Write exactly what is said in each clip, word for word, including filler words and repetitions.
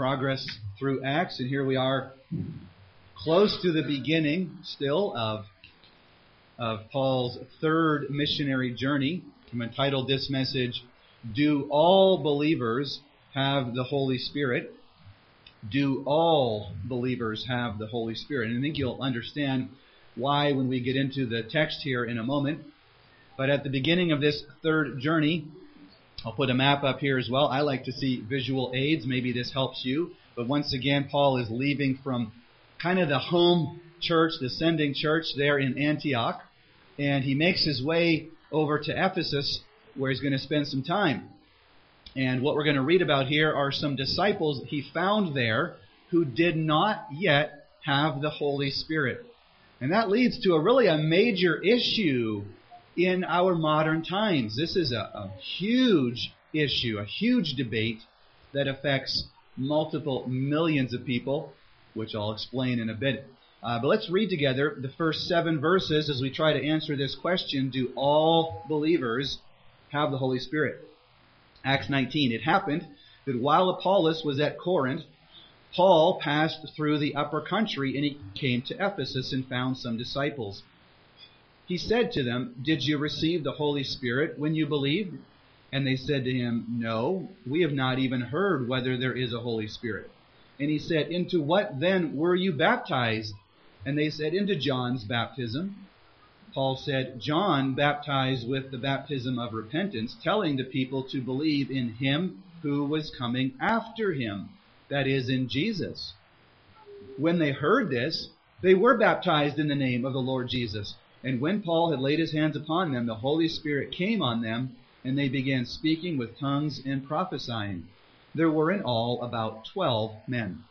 Progress through Acts, and here we are close to the beginning still of, of Paul's third missionary journey. I'm entitled this message, Do All Believers Have the Holy Spirit? Do all believers have the Holy Spirit? And I think you'll understand why when we get into the text here in a moment. But at the beginning of this third journey, I'll put a map up here as well. I like to see visual aids. Maybe this helps you. But once again, Paul is leaving from kind of the home church, the sending church there in Antioch. And he makes his way over to Ephesus, where he's going to spend some time. And what we're going to read about here are some disciples he found there who did not yet have the Holy Spirit. And that leads to a really a major issue in our modern times. This is a, a huge issue, a huge debate that affects multiple millions of people, which I'll explain in a bit. Uh, but let's read together the first seven verses as we try to answer this question, do all believers have the Holy Spirit? Acts nineteen, it happened that while Apollos was at Corinth, Paul passed through the upper country and he came to Ephesus and found some disciples. He said to them, Did you receive the Holy Spirit when you believed? And they said to him, No, we have not even heard whether there is a Holy Spirit. And he said, Into what then were you baptized? And they said, Into John's baptism. Paul said, John baptized with the baptism of repentance, telling the people to believe in him who was coming after him, that is, in Jesus. When they heard this, they were baptized in the name of the Lord Jesus. And when Paul had laid his hands upon them, the Holy Spirit came on them, and they began speaking with tongues and prophesying. There were in all about twelve men.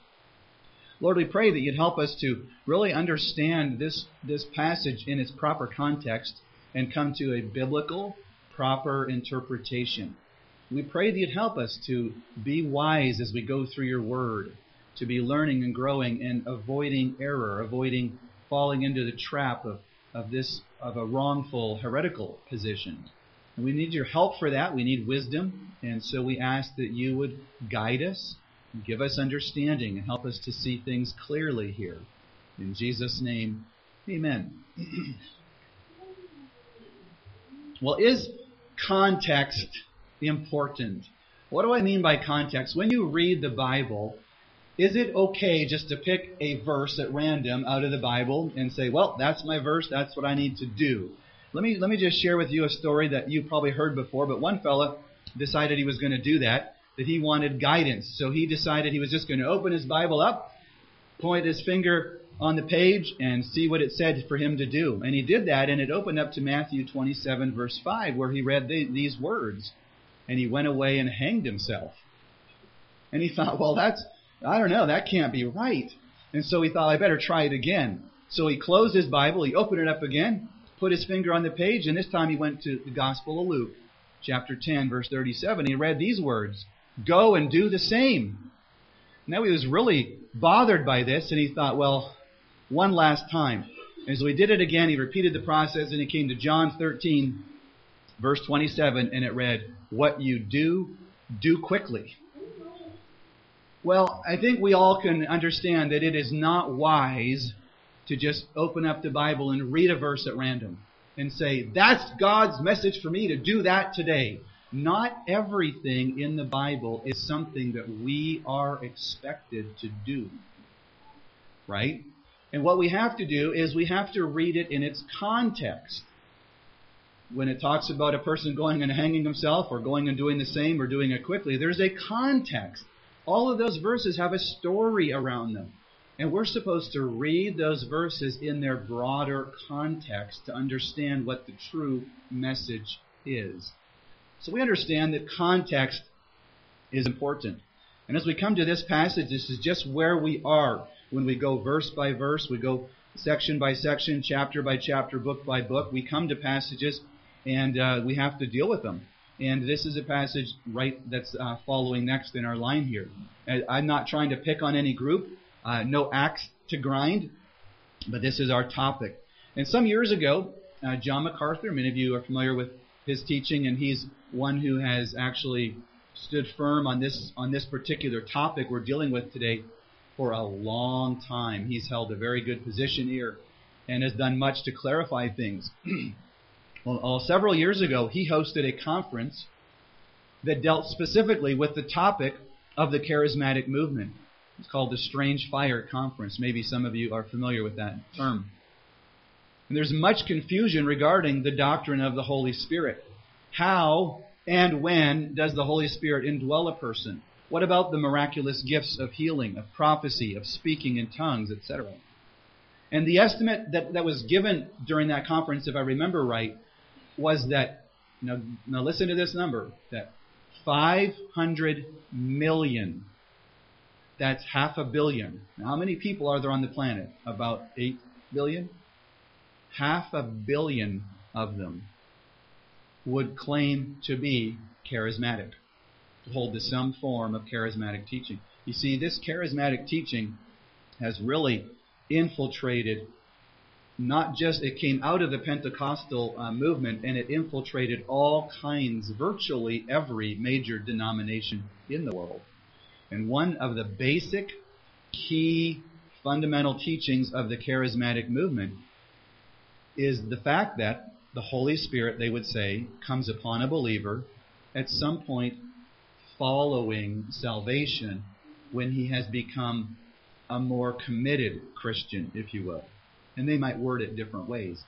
Lord, we pray that you'd help us to really understand this, this passage in its proper context and come to a biblical, proper interpretation. We pray that you'd help us to be wise as we go through your word, to be learning and growing and avoiding error, avoiding falling into the trap of of this, of a wrongful, heretical position. And we need your help for that. We need wisdom. And so we ask that you would guide us, and give us understanding, and help us to see things clearly here. In Jesus' name, amen. Well, is context important? What do I mean by context? When you read the Bible, is it okay just to pick a verse at random out of the Bible and say, well, that's my verse, that's what I need to do? Let me let me just share with you a story that you probably heard before, but one fella decided he was going to do that, that he wanted guidance. So he decided he was just going to open his Bible up, point his finger on the page, and see what it said for him to do. And he did that, and it opened up to Matthew twenty-seven, verse five, where he read the, these words. And he went away and hanged himself. And he thought, well, that's... I don't know, that can't be right. And so he thought, I better try it again. So he closed his Bible, he opened it up again, put his finger on the page, and this time he went to the Gospel of Luke, chapter ten, verse thirty-seven. He read these words, Go and do the same. Now he was really bothered by this, and he thought, well, one last time. And so he did it again, he repeated the process, and he came to John thirteen, verse twenty-seven, and it read, What you do, do quickly. Well, I think we all can understand that it is not wise to just open up the Bible and read a verse at random and say, that's God's message for me to do that today. Not everything in the Bible is something that we are expected to do. Right? And what we have to do is we have to read it in its context. When it talks about a person going and hanging himself or going and doing the same or doing it quickly, there's a context. All of those verses have a story around them. And we're supposed to read those verses in their broader context to understand what the true message is. So we understand that context is important. And as we come to this passage, this is just where we are. When we go verse by verse, we go section by section, chapter by chapter, book by book. We come to passages and uh, we have to deal with them. And this is a passage right that's uh, following next in our line here. I'm not trying to pick on any group, uh, no axe to grind, but this is our topic. And some years ago, uh, John MacArthur, many of you are familiar with his teaching, and he's one who has actually stood firm on this on this particular topic we're dealing with today for a long time. He's held a very good position here and has done much to clarify things. well, well, several years ago, he hosted a conference that dealt specifically with the topic of the charismatic movement. It's called the Strange Fire Conference. Maybe some of you are familiar with that term. And there's much confusion regarding the doctrine of the Holy Spirit. How and when does the Holy Spirit indwell a person? What about the miraculous gifts of healing, of prophecy, of speaking in tongues, et cetera? And the estimate that, that was given during that conference, if I remember right, was that, now, now listen to this number, that five hundred million, that's half a billion. Now, how many people are there on the planet? About eight billion? Half a billion of them would claim to be charismatic, to hold to some form of charismatic teaching. You see, this charismatic teaching has really infiltrated, not just, it came out of the Pentecostal uh, movement, and it infiltrated all kinds, virtually every major denomination in the world. And one of the basic, key, fundamental teachings of the charismatic movement is the fact that the Holy Spirit, they would say, comes upon a believer at some point following salvation when he has become a more committed Christian, if you will. And they might word it different ways.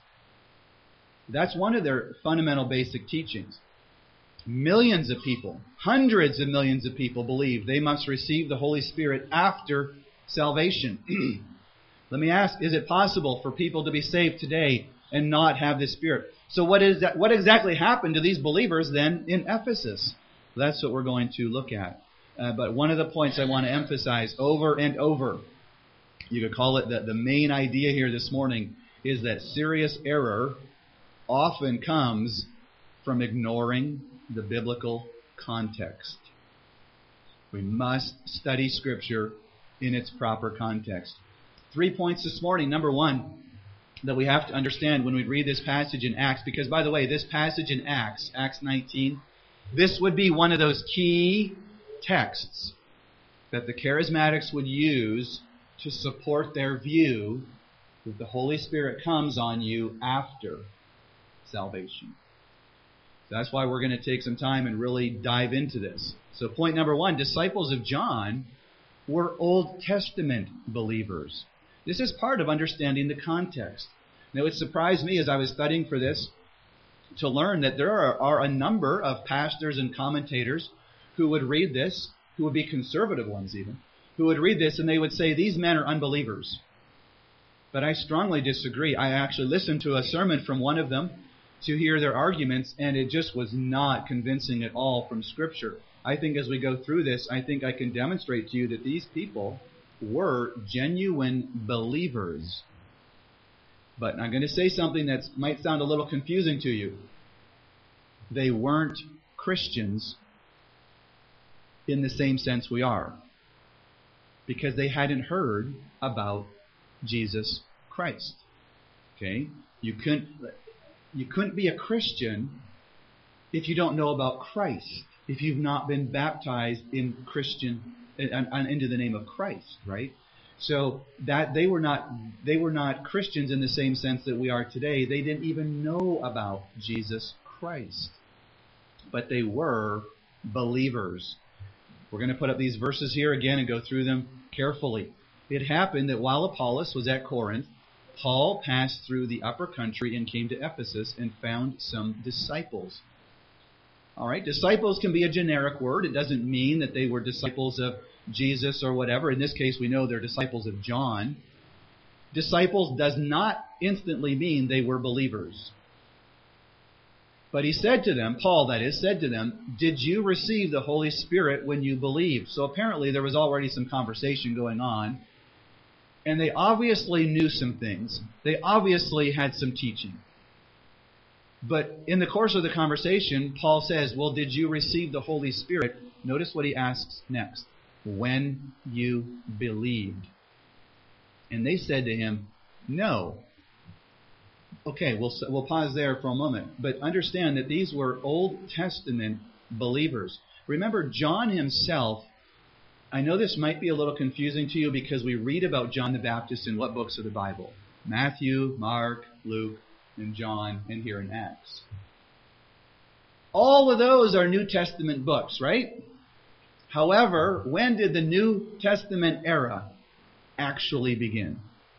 That's one of their fundamental basic teachings. Millions of people, hundreds of millions of people believe they must receive the Holy Spirit after salvation. Let me ask, is it possible for people to be saved today and not have the Spirit? So what is that? What exactly happened to these believers then in Ephesus? That's what we're going to look at. Uh, but one of the points I want to emphasize over and over, you could call it the, the main idea here this morning, is that serious error often comes from ignoring the biblical context. We must study Scripture in its proper context. Three points this morning. Number one, that we have to understand when we read this passage in Acts, because, by the way, this passage in Acts, Acts nineteen, this would be one of those key texts that the charismatics would use to support their view that the Holy Spirit comes on you after salvation. So that's why we're going to take some time and really dive into this. So point number one, disciples of John were Old Testament believers. This is part of understanding the context. Now, it surprised me as I was studying for this to learn that there are, are a number of pastors and commentators who would read this, who would be conservative ones even, who would read this and they would say, these men are unbelievers. But I strongly disagree. I actually listened to a sermon from one of them to hear their arguments, and it just was not convincing at all from Scripture. I think as we go through this, I think I can demonstrate to you that these people were genuine believers. But I'm going to say something that might sound a little confusing to you. They weren't Christians in the same sense we are, because they hadn't heard about Jesus Christ. Okay? You couldn't, you couldn't be a Christian if you don't know about Christ, if you've not been baptized in Christian into the name of Christ, right? So that they were not they were not Christians in the same sense that we are today. They didn't even know about Jesus Christ. But they were believers. We're going to put up these verses here again and go through them carefully. It happened that while Apollos was at Corinth, Paul passed through the upper country and came to Ephesus and found some disciples. All right, disciples can be a generic word. It doesn't mean that they were disciples of Jesus or whatever. In this case, we know they're disciples of John. Disciples does not instantly mean they were believers. But he said to them, Paul that is, said to them, did you receive the Holy Spirit when you believed? So apparently there was already some conversation going on. And they obviously knew some things. They obviously had some teaching. But in the course of the conversation, Paul says, well, did you receive the Holy Spirit? Notice what he asks next. When you believed. And they said to him, no. Okay, we'll we'll pause there for a moment. But understand that these were Old Testament believers. Remember, John himself, I know this might be a little confusing to you because we read about John the Baptist in what books of the Bible? Matthew, Mark, Luke, and John, and here in Acts. All of those are New Testament books, right? However, when did the New Testament era actually begin?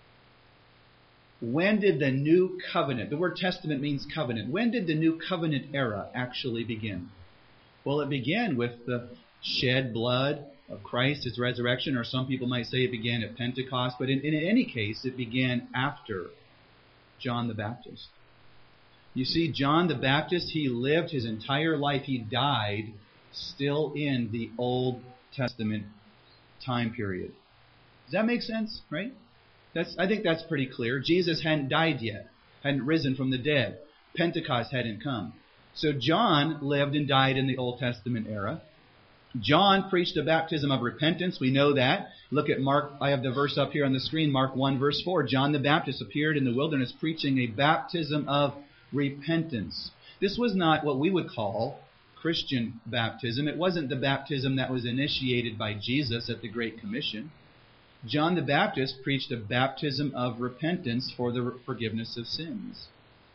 When did the New Covenant, the word testament means covenant, when did the New Covenant era actually begin? Well, it began with the shed blood of Christ, His resurrection, or some people might say it began at Pentecost, but in, in any case, it began after John the Baptist. You see, John the Baptist, he lived his entire life, he died still in the Old Testament time period. Does that make sense, right? That's, I think that's pretty clear. Jesus hadn't died yet, hadn't risen from the dead. Pentecost hadn't come. So John lived and died in the Old Testament era. John preached a baptism of repentance. We know that. Look at Mark. I have the verse up here on the screen, Mark one, verse four. John the Baptist appeared in the wilderness preaching a baptism of repentance. This was not what we would call Christian baptism. It wasn't the baptism that was initiated by Jesus at the Great Commission. John the Baptist preached a baptism of repentance for the forgiveness of sins.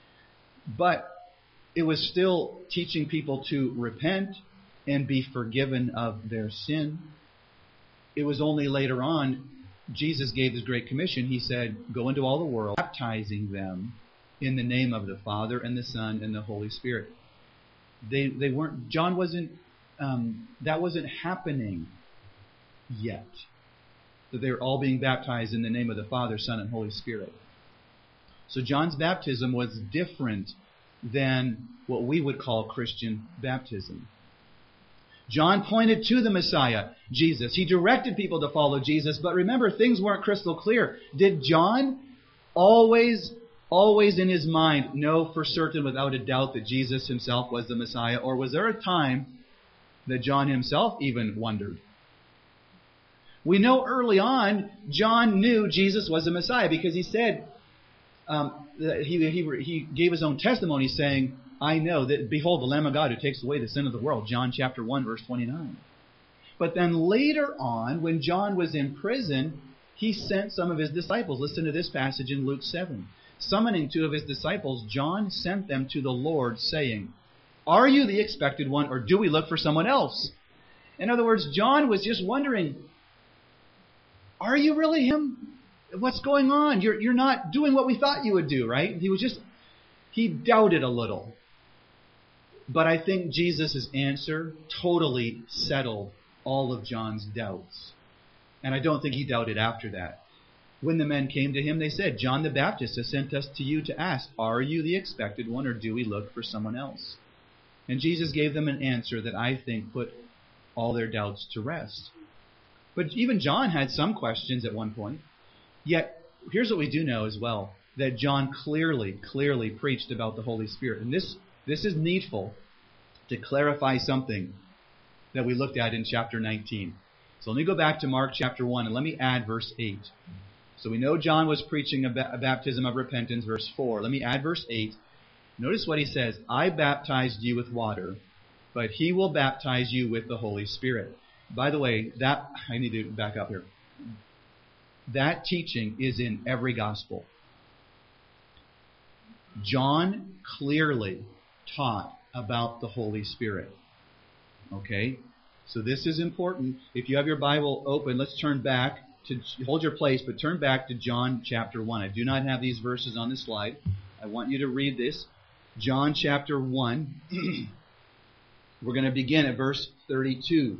But it was still teaching people to repent and be forgiven of their sin. It was only later on Jesus gave His Great Commission. He said, go into all the world, baptizing them in the name of the Father and the Son and the Holy Spirit. They they weren't, John wasn't, um, that wasn't happening yet. That they were all being baptized in the name of the Father, Son, and Holy Spirit. So John's baptism was different than what we would call Christian baptism. John pointed to the Messiah, Jesus. He directed people to follow Jesus, but remember, things weren't crystal clear. Did John always, always in his mind know for certain, without a doubt, that Jesus himself was the Messiah? Or was there a time that John himself even wondered? We know early on, John knew Jesus was the Messiah because he said, um, that he, he, he gave his own testimony saying, I know that, behold, the Lamb of God who takes away the sin of the world. John chapter one, verse twenty-nine. But then later on, when John was in prison, he sent some of his disciples. Listen to this passage in Luke seven. Summoning two of his disciples, John sent them to the Lord, saying, are you the expected one, or do we look for someone else? In other words, John was just wondering, are you really him? What's going on? You're, you're not doing what we thought you would do, right? He was just, he doubted a little. But I think Jesus' answer totally settled all of John's doubts. And I don't think he doubted after that. When the men came to him, they said, John the Baptist has sent us to you to ask, are you the expected one, or do we look for someone else? And Jesus gave them an answer that I think put all their doubts to rest. But even John had some questions at one point. Yet, here's what we do know as well, that John clearly, clearly preached about the Holy Spirit. And this, this is needful to clarify something that we looked at in chapter nineteen. So let me go back to Mark chapter one, and let me add verse eight. So we know John was preaching a, ba- a baptism of repentance, verse four. Let me add verse eight. Notice what he says, I baptized you with water, but he will baptize you with the Holy Spirit. By the way, that I need to back up here. That teaching is in every gospel. John clearly taught about the Holy Spirit. Okay? So this is important. If you have your Bible open, let's turn back to, hold your place, but turn back to John chapter one. I do not have these verses on the slide. I want you to read this. John chapter one. We're going to begin at verse thirty-two.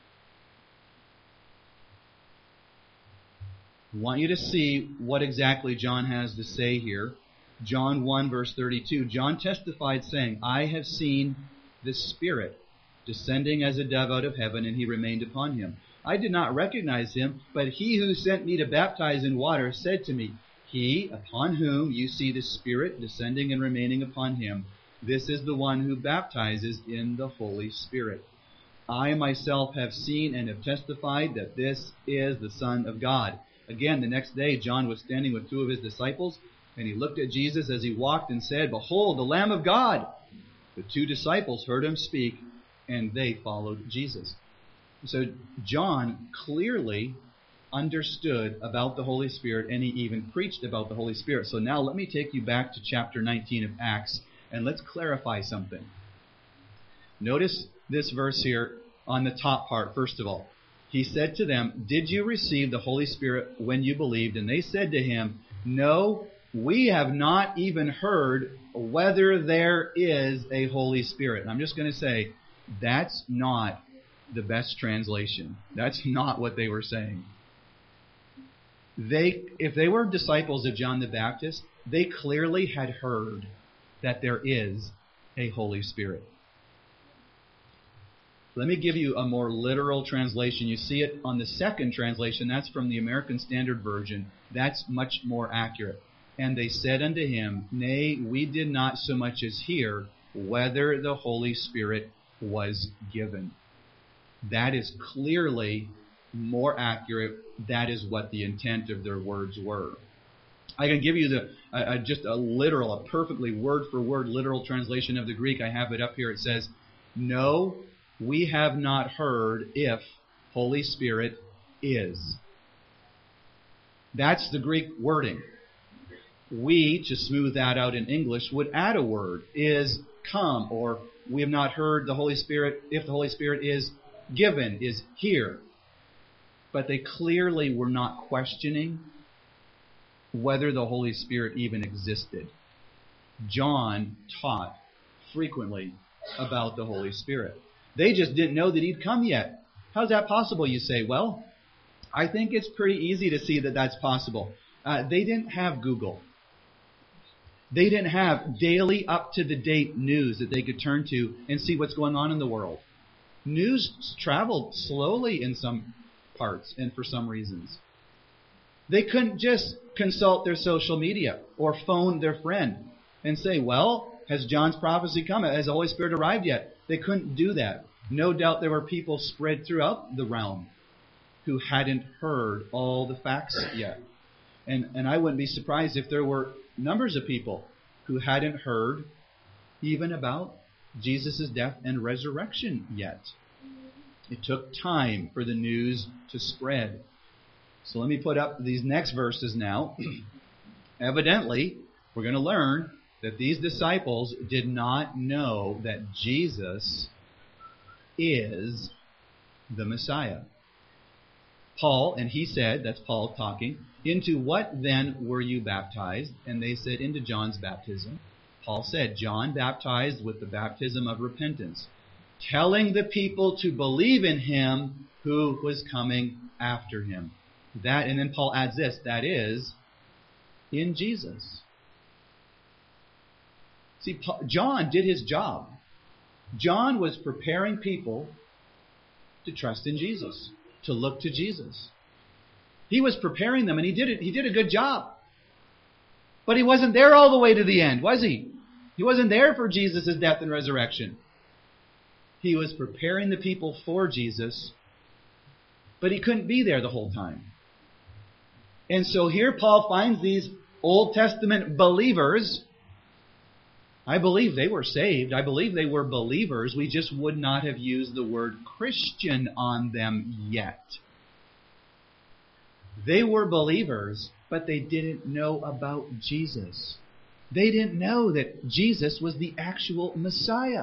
I want you to see what exactly John has to say here. John one, verse thirty-two. John testified, saying, I have seen the Spirit descending as a dove out of heaven, and he remained upon him. I did not recognize him, but he who sent me to baptize in water said to me, he upon whom you see the Spirit descending and remaining upon him, this is the one who baptizes in the Holy Spirit. I myself have seen and have testified that this is the Son of God. Again, the next day, John was standing with two of his disciples, and he looked at Jesus as he walked and said, behold, the Lamb of God. The two disciples heard him speak, and they followed Jesus. So John clearly understood about the Holy Spirit, and he even preached about the Holy Spirit. So now let me take you back to chapter nineteen of Acts, and let's clarify something. Notice this verse here on the top part, first of all. He said to them, "Did you receive the Holy Spirit when you believed?" And they said to him, "No, we have not even heard whether there is a Holy Spirit." And I'm just going to say, that's not the best translation. That's not what they were saying. They, if they were disciples of John the Baptist, they clearly had heard that there is a Holy Spirit. Let me give you a more literal translation. You see it on the second translation. That's from the American Standard Version. That's much more accurate. "And they said unto him, Nay, we did not so much as hear whether the Holy Spirit was given." That is clearly more accurate. That is what the intent of their words were. I can give you the uh, just a literal, a perfectly word-for-word literal translation of the Greek. I have it up here. It says, "No, we have not heard if Holy Spirit is." That's the Greek wording. We, to smooth that out in English, would add a word, "is come," or "we have not heard the Holy Spirit, if the Holy Spirit is given, is here." But they clearly were not questioning whether the Holy Spirit even existed. John taught frequently about the Holy Spirit. They just didn't know that He'd come yet. How's that possible, you say? Well, I think it's pretty easy to see that that's possible. Uh, they didn't have Google. They didn't have daily, up-to-the-date news that they could turn to and see what's going on in the world. News traveled slowly in some parts and for some reasons. They couldn't just consult their social media or phone their friend and say, "Well, has John's prophecy come? Has the Holy Spirit arrived yet?" They couldn't do that. No doubt there were people spread throughout the realm who hadn't heard all the facts yet. And, and I wouldn't be surprised if there were numbers of people who hadn't heard even about Jesus' death and resurrection yet. It took time for the news to spread. So let me put up these next verses now. Evidently, we're going to learn that these disciples did not know that Jesus is the Messiah. Paul, and he said, that's Paul talking, "Into what then were you baptized?" And they said, "Into John's baptism." Paul said, "John baptized with the baptism of repentance, telling the people to believe in Him who was coming after him." That, and then Paul adds this, that is, in Jesus. See, John did his job. John was preparing people to trust in Jesus, to look to Jesus. He was preparing them, and he did it. He did a good job. But he wasn't there all the way to the end, was he? He wasn't there for Jesus' death and resurrection. He was preparing the people for Jesus, but he couldn't be there the whole time. And so here Paul finds these Old Testament believers. I believe they were saved. I believe they were believers. We just would not have used the word Christian on them yet. They were believers, but they didn't know about Jesus. They didn't know that Jesus was the actual Messiah.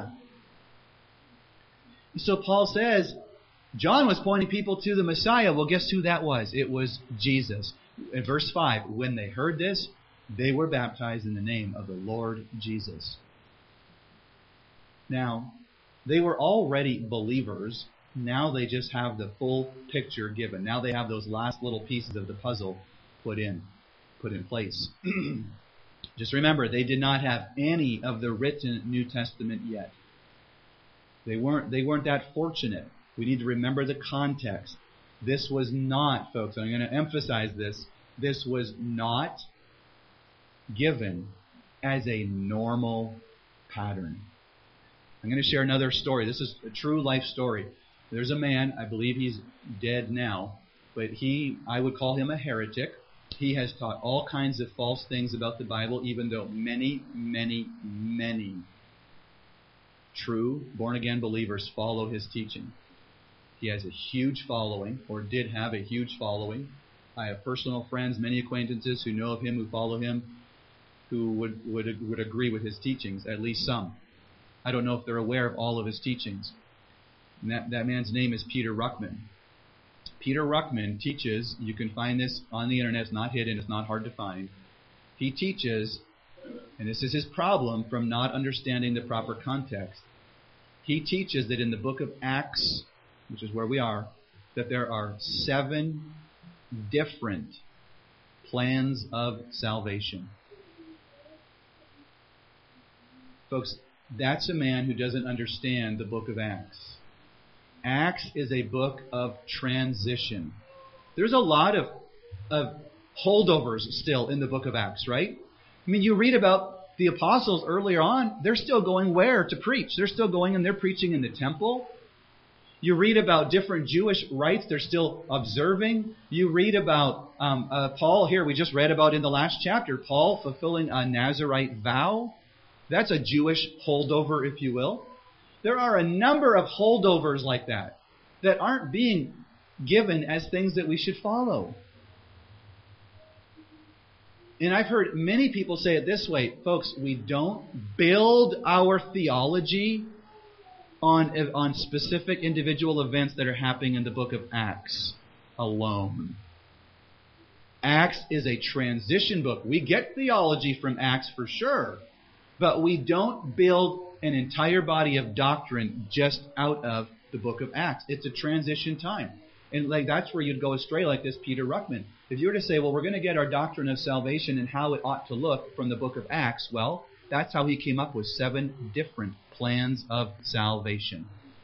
So Paul says, John was pointing people to the Messiah. Well, guess who that was? It was Jesus. In verse five, when they heard this, they were baptized in the name of the Lord Jesus. Now, they were already believers. Now they just have the full picture given. Now they have those last little pieces of the puzzle put in, put in place. Just remember, they did not have any of the written New Testament yet. They weren't, they weren't that fortunate. We need to remember the context. This was not, folks, I'm going to emphasize this, this was not given as a normal pattern. I'm going to share another story. This is a true life story. There's a man, I believe he's dead now, but he, I would call him a heretic. He has taught all kinds of false things about the Bible, even though many, many, many true born-again believers follow his teaching. He has a huge following, or did have a huge following. I have personal friends, many acquaintances who know of him, who follow him, who would, would, would agree with his teachings, at least some. I don't know if they're aware of all of his teachings. And that, that man's name is Peter Ruckman. Peter Ruckman teaches, you can find this on the internet, it's not hidden, it's not hard to find. He teaches, and this is his problem from not understanding the proper context. He teaches that in the book of Acts, which is where we are, that there are seven different plans of salvation. Folks, that's a man who doesn't understand the book of Acts. Acts is a book of transition. There's a lot of, of holdovers still in the book of Acts, right? I mean, you read about the apostles earlier on, they're still going where to preach? They're still going and they're preaching in the temple. You read about different Jewish rites they're still observing. You read about um, uh, Paul here, we just read about in the last chapter, Paul fulfilling a Nazirite vow. That's a Jewish holdover, if you will. There are a number of holdovers like that that aren't being given as things that we should follow. And I've heard many people say it this way, folks, we don't build our theology on, on specific individual events that are happening in the book of Acts alone. Acts is a transition book. We get theology from Acts for sure, but we don't build an entire body of doctrine just out of the book of Acts. It's a transition time. And like that's where you'd go astray like this Peter Ruckman. If you were to say, well, we're going to get our doctrine of salvation and how it ought to look from the book of Acts, well, that's how he came up with seven different plans of salvation.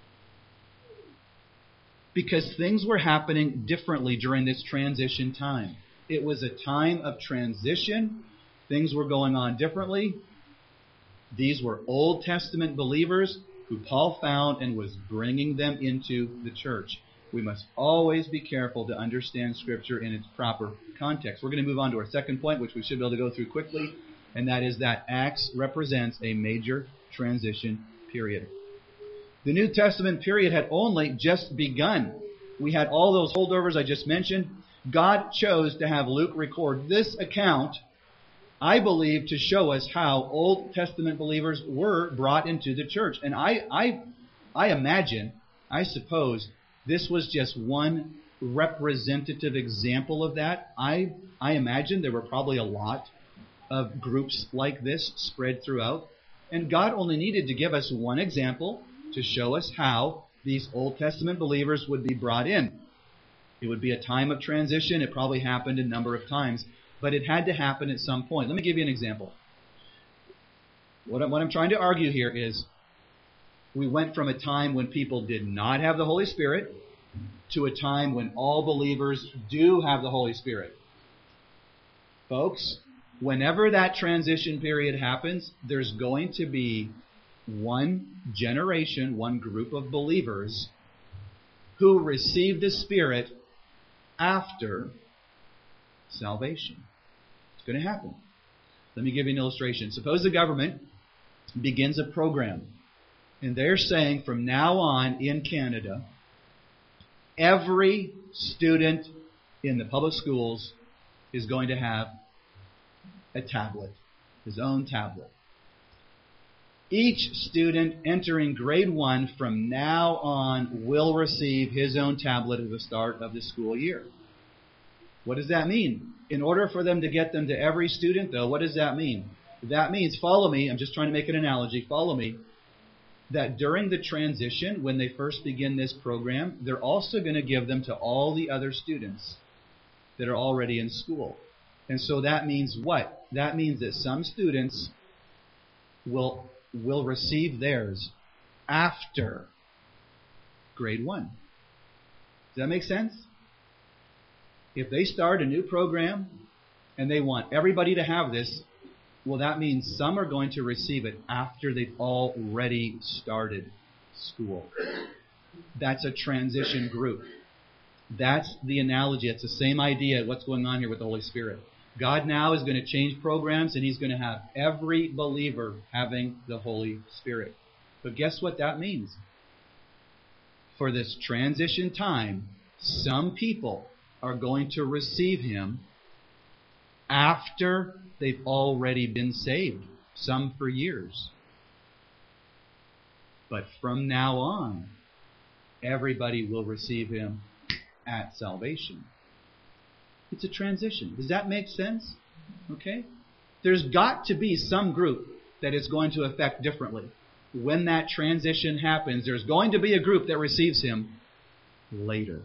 Because things were happening differently during this transition time. It was a time of transition. Things were going on differently. These were Old Testament believers who Paul found and was bringing them into the church. We must always be careful to understand Scripture in its proper context. We're going to move on to our second point, which we should be able to go through quickly, and that is that Acts represents a major transition period. The New Testament period had only just begun. We had all those holdovers I just mentioned. God chose to have Luke record this account, I believe, to show us how Old Testament believers were brought into the church. And I, I, I imagine, I suppose, this was just one representative example of that. I, I imagine there were probably a lot of groups like this spread throughout. And God only needed to give us one example to show us how these Old Testament believers would be brought in. It would be a time of transition. It probably happened a number of times. But it had to happen at some point. Let me give you an example. What I'm, what I'm trying to argue here is we went from a time when people did not have the Holy Spirit to a time when all believers do have the Holy Spirit. Folks, whenever that transition period happens, there's going to be one generation, one group of believers who receive the Spirit after salvation. It's going to happen. Let me give you an illustration. Suppose the government begins a program, and they're saying from now on in Canada, every student in the public schools is going to have a tablet, his own tablet. Each student entering grade one from now on will receive his own tablet at the start of the school year. What does that mean? In order for them to get them to every student, though, what does that mean? That means, follow me, I'm just trying to make an analogy, follow me, that during the transition, when they first begin this program, they're also going to give them to all the other students that are already in school. And so that means what? That means that some students will, will receive theirs after grade one. Does that make sense? If they start a new program and they want everybody to have this, well, that means some are going to receive it after they've already started school. That's a transition group. That's the analogy. It's the same idea of what's going on here with the Holy Spirit. God now is going to change programs, and He's going to have every believer having the Holy Spirit. But guess what that means? For this transition time, some people are going to receive Him after they've already been saved, some for years. But from now on, everybody will receive Him at salvation. It's a transition. Does that make sense? Okay? There's got to be some group that it's going to affect differently. When that transition happens, there's going to be a group that receives Him later.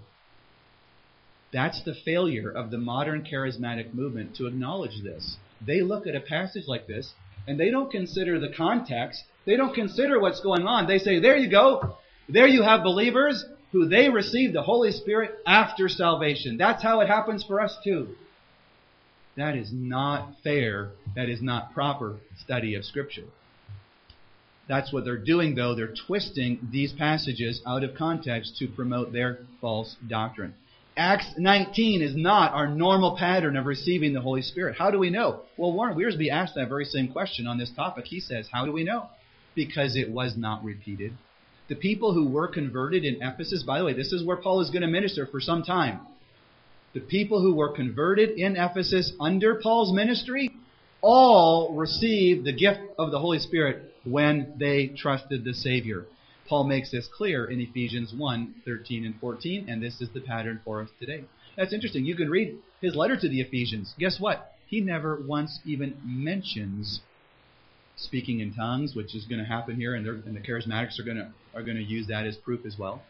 That's the failure of the modern charismatic movement to acknowledge this. They look at a passage like this, and they don't consider the context. They don't consider what's going on. They say, there you go. There you have believers who they receive the Holy Spirit after salvation. That's how it happens for us too. That is not fair. That is not proper study of Scripture. That's what they're doing, though. They're twisting these passages out of context to promote their false doctrine. Acts nineteen is not our normal pattern of receiving the Holy Spirit. How do we know? Well, Warren Wiersbe asked that very same question on this topic. He says, how do we know? Because it was not repeated. The people who were converted in Ephesus, by the way, this is where Paul is going to minister for some time. The people who were converted in Ephesus under Paul's ministry all received the gift of the Holy Spirit when they trusted the Savior. Paul makes this clear in Ephesians one, thirteen and fourteen, and this is the pattern for us today. That's interesting. You can read his letter to the Ephesians. Guess what? He never once even mentions speaking in tongues, which is going to happen here, and, and the charismatics are going to are going to use that as proof as well.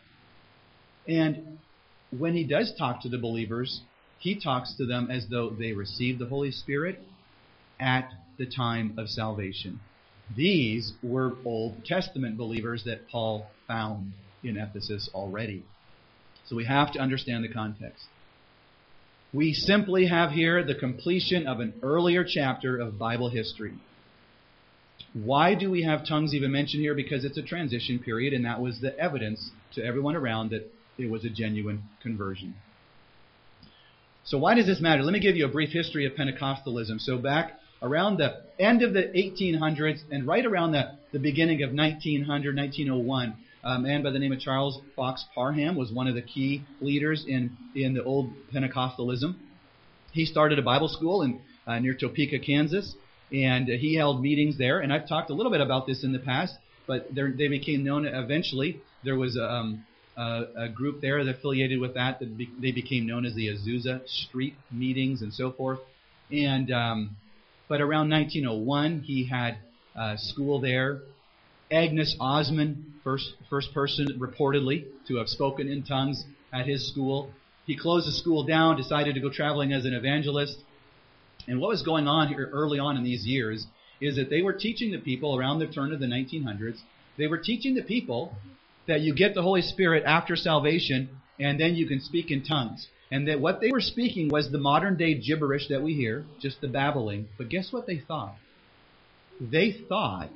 And when he does talk to the believers, he talks to them as though they received the Holy Spirit at the time of salvation. These were Old Testament believers that Paul found in Ephesus already. So we have to understand the context. We simply have here the completion of an earlier chapter of Bible history. Why do we have tongues even mentioned here? Because it's a transition period, and that was the evidence to everyone around that it was a genuine conversion. So why does this matter? Let me give you a brief history of Pentecostalism. So back around the end of the eighteen hundreds and right around the, the beginning of nineteen hundred, nineteen oh one, a man by the name of Charles Fox Parham was one of the key leaders in, in the old Pentecostalism. He started a Bible school in uh, near Topeka, Kansas, and uh, he held meetings there. And I've talked a little bit about this in the past, but they became known eventually. There was a, um, a, a group there that affiliated with that. that be, they became known as the Azusa Street Meetings and so forth. And um, But around nineteen oh one, he had a school there. Agnes Osman, first first person reportedly to have spoken in tongues at his school. He closed the school down, decided to go traveling as an evangelist. And what was going on here early on in these years is that they were teaching the people around the turn of the nineteen hundreds, they were teaching the people that you get the Holy Spirit after salvation and then you can speak in tongues. And that what they were speaking was the modern day gibberish that we hear, just the babbling. But guess what they thought? They thought,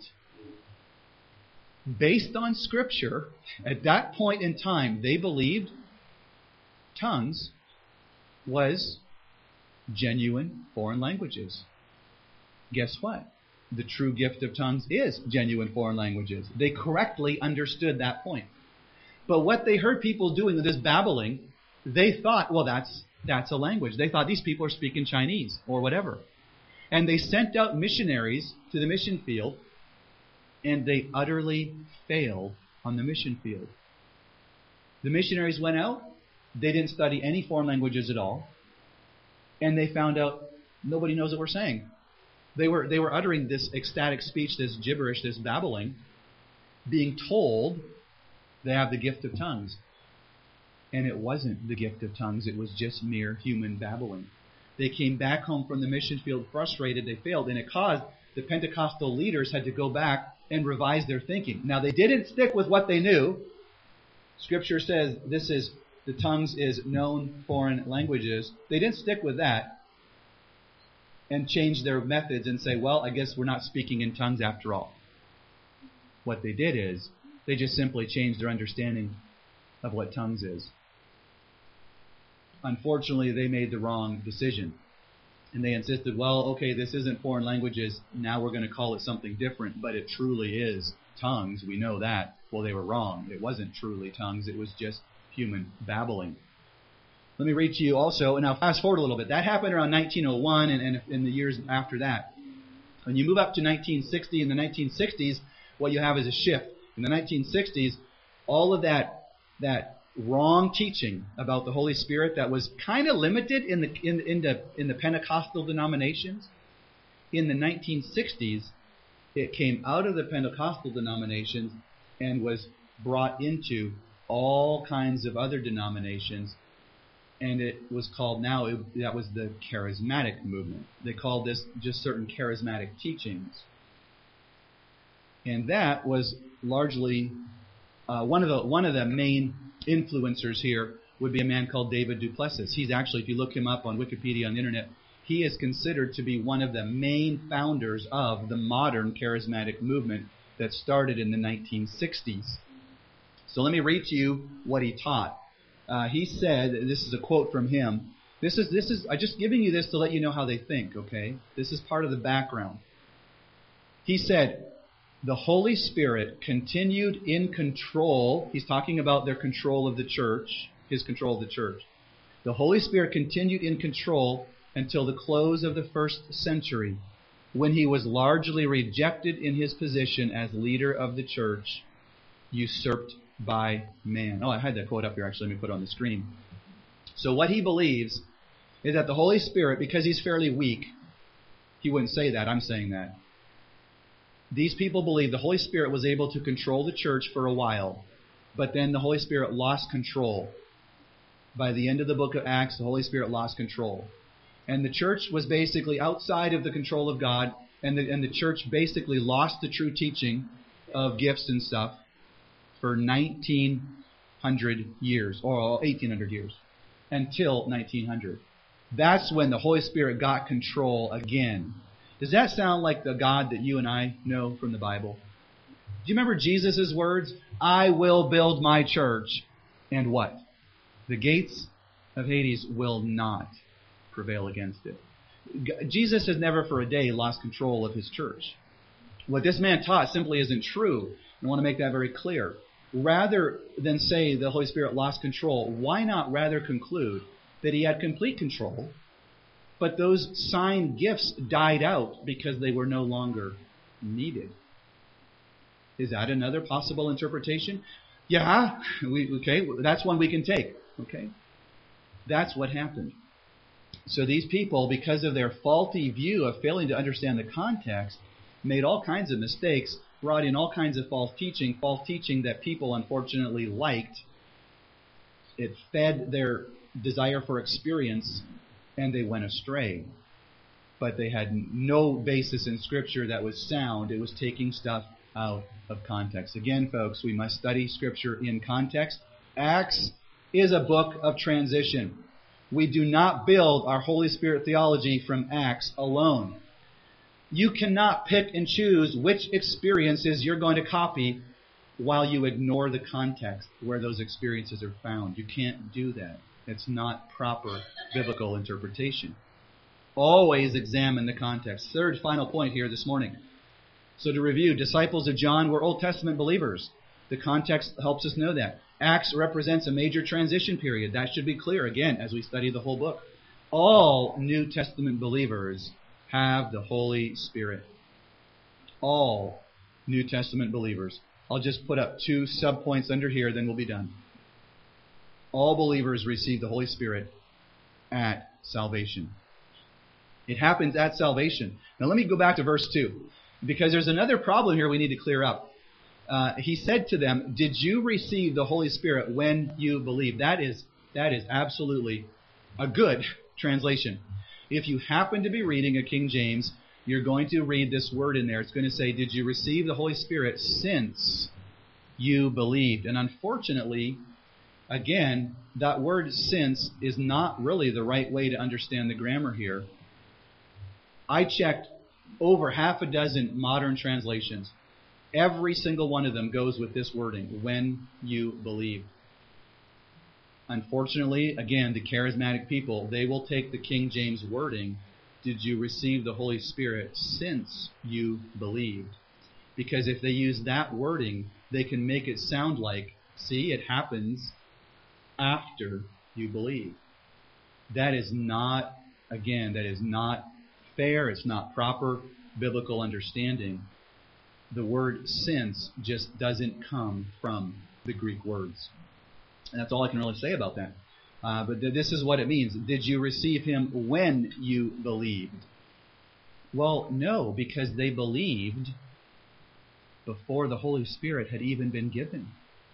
based on Scripture, at that point in time, they believed tongues was genuine foreign languages. Guess what? The true gift of tongues is genuine foreign languages. They correctly understood that point. But what they heard people doing with this babbling, they thought, well, that's that's a language. They thought these people are speaking Chinese or whatever. And they sent out missionaries to the mission field, and they utterly failed on the mission field. The missionaries went out. They didn't study any foreign languages at all. And they found out nobody knows what we're saying. They were they were uttering this ecstatic speech, this gibberish, this babbling, being told they have the gift of tongues. And it wasn't the gift of tongues. It was just mere human babbling. They came back home from the mission field frustrated. They failed. And it caused the Pentecostal leaders had to go back and revise their thinking. Now, they didn't stick with what they knew. Scripture says this is the tongues is known foreign languages. They didn't stick with that and change their methods and say, well, I guess we're not speaking in tongues after all. What they did is they just simply changed their understanding of what tongues is. Unfortunately, they made the wrong decision. And they insisted, well, okay, this isn't foreign languages. Now we're going to call it something different. But it truly is tongues. We know that. Well, they were wrong. It wasn't truly tongues. It was just human babbling. Let me read to you also, and now fast forward a little bit. That happened around nineteen oh one and, and in the years after that. When you move up to nineteen sixty, in the nineteen sixties, what you have is a shift. In the nineteen sixties, all of that that wrong teaching about the Holy Spirit that was kind of limited in the in, in the in the Pentecostal denominations, in the nineteen sixties, it came out of the Pentecostal denominations and was brought into all kinds of other denominations. And it was called now, it, that was the charismatic movement. They called this just certain charismatic teachings. And that was largely, uh, one of the one of the main influencers here would be a man called David Duplessis. He's actually, if you look him up on Wikipedia on the internet, he is considered to be one of the main founders of the modern charismatic movement that started in the nineteen sixties. So let me read to you what he taught. Uh, he said, this is a quote from him. This is this is I'm just giving you this to let you know how they think, okay? This is part of the background. He said, the Holy Spirit continued in control. He's talking about their control of the church, his control of the church. The Holy Spirit continued in control until the close of the first century, when he was largely rejected in his position as leader of the church, usurped by man. Oh, I had that quote up here, actually. Let me put it on the screen. So what he believes is that the Holy Spirit, because he's fairly weak, he wouldn't say that, I'm saying that. These people believe the Holy Spirit was able to control the church for a while, but then the Holy Spirit lost control. By the end of the book of Acts, the Holy Spirit lost control. And the church was basically outside of the control of God, and the, and the church basically lost the true teaching of gifts and stuff for nineteen hundred years, or eighteen hundred years, until nineteen hundred. That's when the Holy Spirit got control again. Does that sound like the God that you and I know from the Bible? Do you remember Jesus' words? I will build my church, and what? The gates of Hades will not prevail against it. Jesus has never for a day lost control of his church. What this man taught simply isn't true. I want to make that very clear. Rather than say the Holy Spirit lost control, why not rather conclude that he had complete control, but those sign gifts died out because they were no longer needed? Is that another possible interpretation? Yeah, we, okay, that's one we can take. Okay, that's what happened. So these people, because of their faulty view of failing to understand the context, made all kinds of mistakes, brought in all kinds of false teaching, false teaching that people unfortunately liked. It fed their desire for experience, and they went astray. But they had no basis in Scripture that was sound. It was taking stuff out of context. Again, folks, we must study Scripture in context. Acts is a book of transition. We do not build our Holy Spirit theology from Acts alone. You cannot pick and choose which experiences you're going to copy while you ignore the context where those experiences are found. You can't do that. It's not proper biblical interpretation. Always examine the context. Third, final point here this morning. So to review, disciples of John were Old Testament believers. The context helps us know that. Acts represents a major transition period. That should be clear, again, as we study the whole book. All New Testament believers have the Holy Spirit. All New Testament believers. I'll just put up two subpoints under here, then we'll be done. All believers receive the Holy Spirit at salvation. It happens at salvation. Now let me go back to verse two, because there's another problem here we need to clear up. Uh, he said to them, did you receive the Holy Spirit when you believed? That is, that is absolutely a good translation. If you happen to be reading a King James, you're going to read this word in there. It's going to say, did you receive the Holy Spirit since you believed? And unfortunately, again, that word since is not really the right way to understand the grammar here. I checked over half a dozen modern translations. Every single one of them goes with this wording, when you believed. Unfortunately, again, the charismatic people, they will take the King James wording, did you receive the Holy Spirit since you believed? Because if they use that wording, they can make it sound like, see, it happens after you believe. That is not, again, that is not fair. It's not proper biblical understanding. The word since just doesn't come from the Greek words. And that's all I can really say about that. Uh, but th- this is what it means. Did you receive him when you believed? Well, no, because they believed before the Holy Spirit had even been given.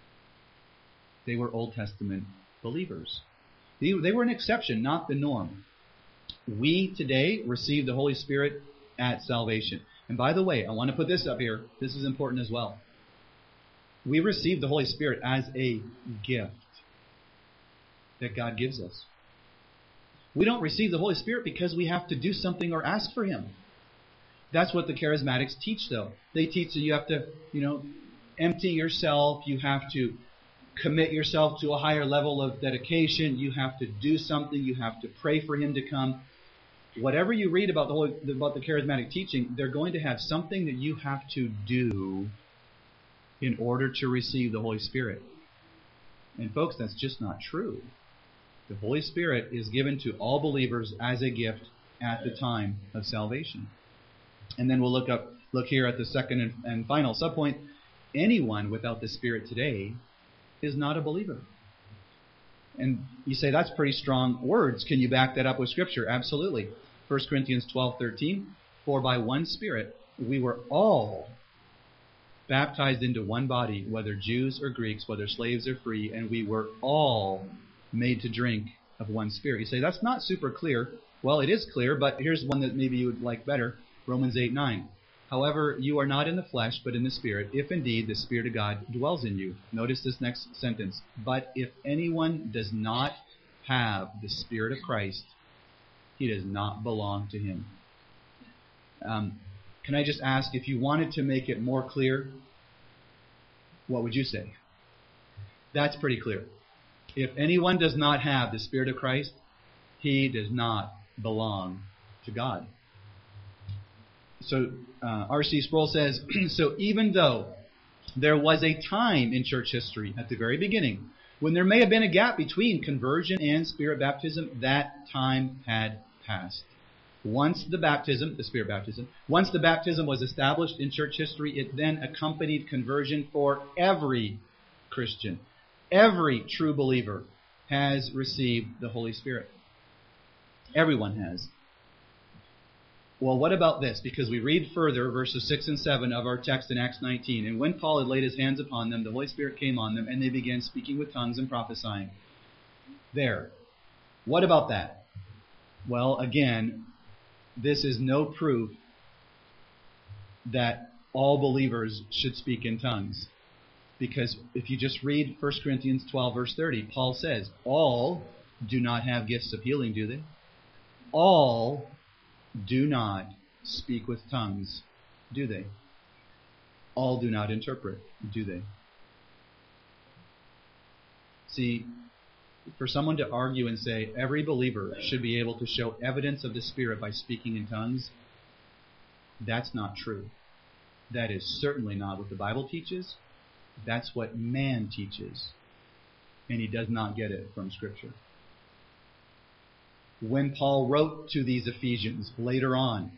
They were Old Testament believers. They, they were an exception, not the norm. We today receive the Holy Spirit at salvation. And by the way, I want to put this up here. This is important as well. We receive the Holy Spirit as a gift that God gives us. We don't receive the Holy Spirit because we have to do something or ask for him. That's what the charismatics teach, though. They teach that you have to, you know, empty yourself. You have to commit yourself to a higher level of dedication. You have to do something. You have to pray for him to come. Whatever you read about the Holy, about the charismatic teaching, they're going to have something that you have to do in order to receive the Holy Spirit. And folks, that's just not true. The Holy Spirit is given to all believers as a gift at the time of salvation. And then we'll look up, look here at the second and, and final subpoint. Anyone without the Spirit today is not a believer. And you say, that's pretty strong words. Can you back that up with Scripture? Absolutely. First Corinthians twelve thirteen. For by one Spirit we were all baptized into one body, whether Jews or Greeks, whether slaves or free, and we were all made to drink of one Spirit. You say, that's not super clear. Well, it is clear, but here's one that maybe you would like better. Romans eight nine. However, you are not in the flesh, but in the Spirit, if indeed the Spirit of God dwells in you. Notice this next sentence. But if anyone does not have the Spirit of Christ, he does not belong to him. Um, can I just ask, if you wanted to make it more clear, what would you say? That's pretty clear. If anyone does not have the Spirit of Christ, he does not belong to God. So uh, R C Sproul says, so even though there was a time in church history at the very beginning when there may have been a gap between conversion and Spirit baptism, that time had passed. Once the baptism, the Spirit baptism, once the baptism was established in church history, it then accompanied conversion for every Christian. Every true believer has received the Holy Spirit. Everyone has. Well, what about this? Because we read further, verses six and seven of our text in Acts nineteen. And when Paul had laid his hands upon them, the Holy Spirit came on them, and they began speaking with tongues and prophesying. There. What about that? Well, again, this is no proof that all believers should speak in tongues. Because if you just read First Corinthians twelve, verse thirty, Paul says, all do not have gifts of healing, do they? All do not speak with tongues, do they? All do not interpret, do they? See, for someone to argue and say every believer should be able to show evidence of the Spirit by speaking in tongues, that's not true. That is certainly not what the Bible teaches. That's what man teaches. And he does not get it from Scripture. When Paul wrote to these Ephesians later on,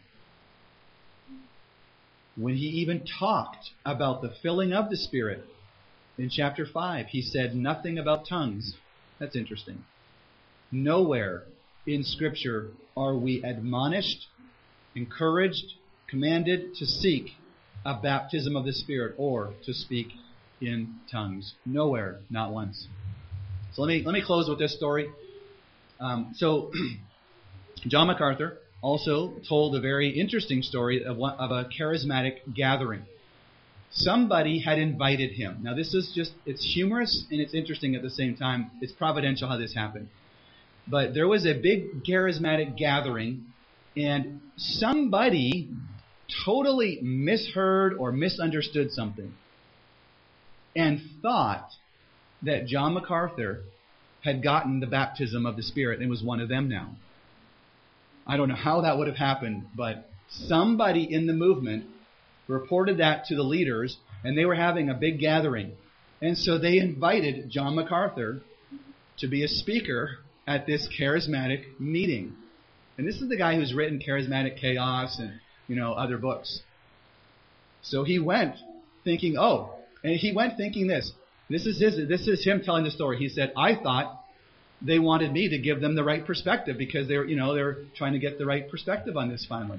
when he even talked about the filling of the Spirit in chapter five, he said nothing about tongues. That's interesting. Nowhere in Scripture are we admonished, encouraged, commanded to seek a baptism of the Spirit or to speak in tongues. Nowhere, not once. So let me let me close with this story. Um, so John MacArthur also told a very interesting story of, one, of a charismatic gathering. Somebody had invited him. Now this is just, it's humorous and it's interesting at the same time. It's providential how this happened. But there was a big charismatic gathering and somebody totally misheard or misunderstood something and thought that John MacArthur had gotten the baptism of the Spirit and was one of them now. I don't know how that would have happened, but somebody in the movement reported that to the leaders, and they were having a big gathering. And so they invited John MacArthur to be a speaker at this charismatic meeting. And this is the guy who's written Charismatic Chaos and, you know, other books. So he went thinking, oh, and he went thinking this. This is his. This is him telling the story. He said, I thought they wanted me to give them the right perspective because they're, you know, they're trying to get the right perspective on this finally.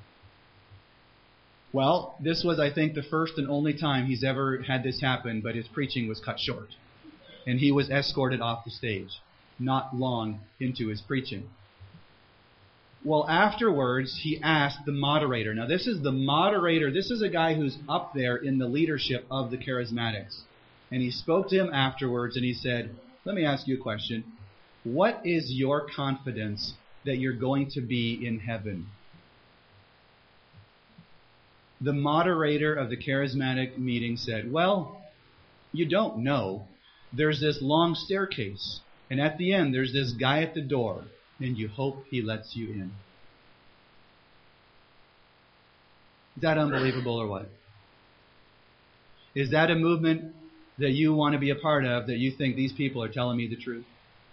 Well, this was, I think, the first and only time he's ever had this happen, but his preaching was cut short. And he was escorted off the stage, not long into his preaching. Well, afterwards, he asked the moderator. Now, this is the moderator. This is a guy who's up there in the leadership of the Charismatics. And he spoke to him afterwards, and he said, let me ask you a question. What is your confidence that you're going to be in heaven? The moderator of the charismatic meeting said, well, you don't know. There's this long staircase, and at the end there's this guy at the door, and you hope he lets you in. Is that unbelievable or what? Is that a movement that you want to be a part of, that you think these people are telling me the truth?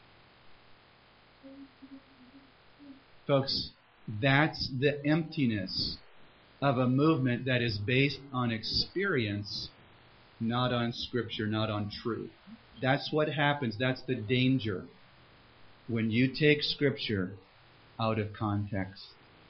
Folks, that's the emptiness of a movement that is based on experience, not on Scripture, not on truth. That's what happens. That's the danger when you take Scripture out of context.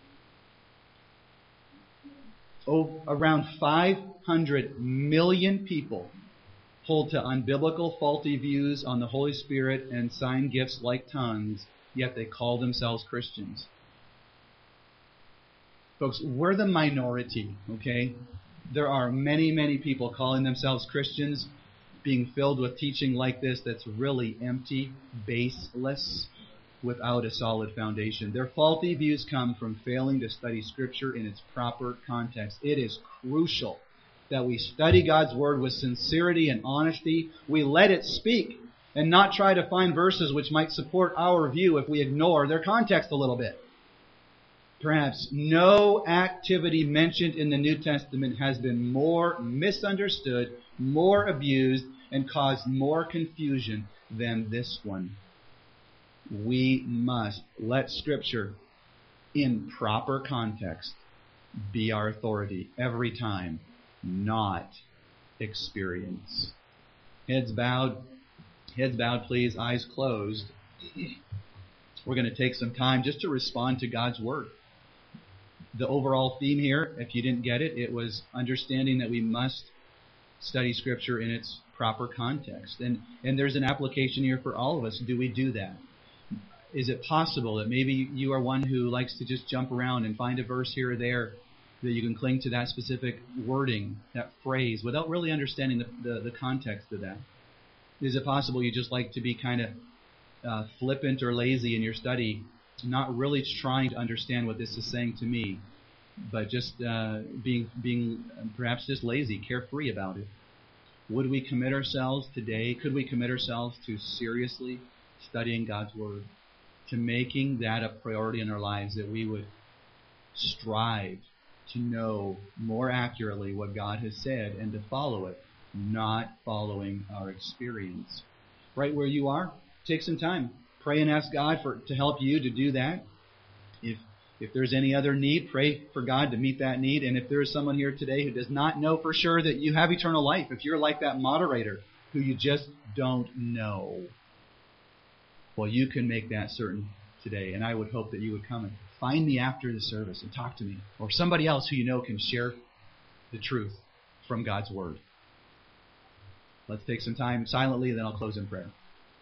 Oh, around five hundred million people hold to unbiblical, faulty views on the Holy Spirit and sign gifts like tongues, yet they call themselves Christians. Folks, we're the minority, okay? There are many, many people calling themselves Christians, being filled with teaching like this that's really empty, baseless, without a solid foundation. Their faulty views come from failing to study Scripture in its proper context. It is crucial that we study God's Word with sincerity and honesty. We let it speak and not try to find verses which might support our view if we ignore their context a little bit. Perhaps no activity mentioned in the New Testament has been more misunderstood, more abused, and caused more confusion than this one. We must let Scripture, in proper context, be our authority every time, not experience. Heads bowed, heads bowed, please, eyes closed. We're going to take some time just to respond to God's Word. The overall theme here, if you didn't get it, it was understanding that we must study Scripture in its proper context. And, and there's an application here for all of us. Do we do that? Is it possible that maybe you are one who likes to just jump around and find a verse here or there that you can cling to that specific wording, that phrase, without really understanding the, the, the context of that? Is it possible you just like to be kind of uh, flippant or lazy in your study, not really trying to understand what this is saying to me, but just uh, being being perhaps just lazy, carefree about it? Would we commit ourselves today? Could we commit ourselves to seriously studying God's Word, to making that a priority in our lives, that we would strive to know more accurately what God has said and to follow it, not following our experience? Right where you are, take some time. Pray and ask God for to help you to do that. If if there's any other need, pray for God to meet that need. And if there is someone here today who does not know for sure that you have eternal life, if you're like that moderator who you just don't know, well, you can make that certain today. And I would hope that you would come and find me after the service and talk to me, or somebody else who you know can share the truth from God's Word. Let's take some time silently, and then I'll close in prayer.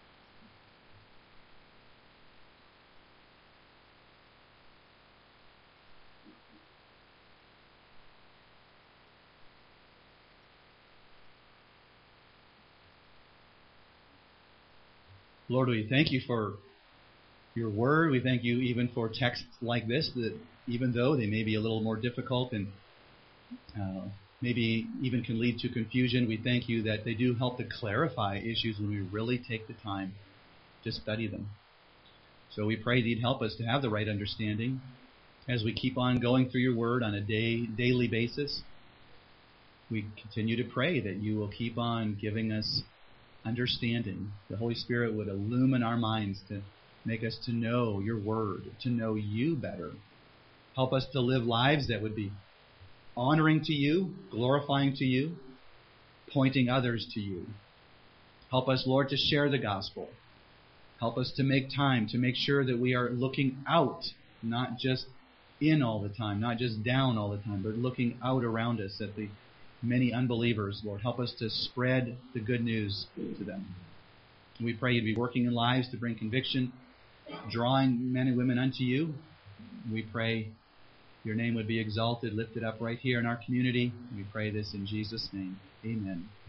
Lord, we thank you for your Word. We thank you even for texts like this, that even though they may be a little more difficult and uh, maybe even can lead to confusion, we thank you that they do help to clarify issues when we really take the time to study them. So we pray that you'd help us to have the right understanding as we keep on going through your Word on a day, daily basis. We continue to pray that you will keep on giving us understanding. The Holy Spirit would illumine our minds to make us to know your word, to know you better. Help us to live lives that would be honoring to you, glorifying to you, pointing others to you. Help us, Lord, to share the gospel. Help us to make time, to make sure that we are looking out, not just in all the time, not just down all the time, but looking out around us at the many unbelievers. Lord, help us to spread the good news to them. We pray you'd be working in lives to bring conviction, drawing men and women unto you. We pray your name would be exalted, lifted up right here in our community. We pray this in Jesus' name. Amen.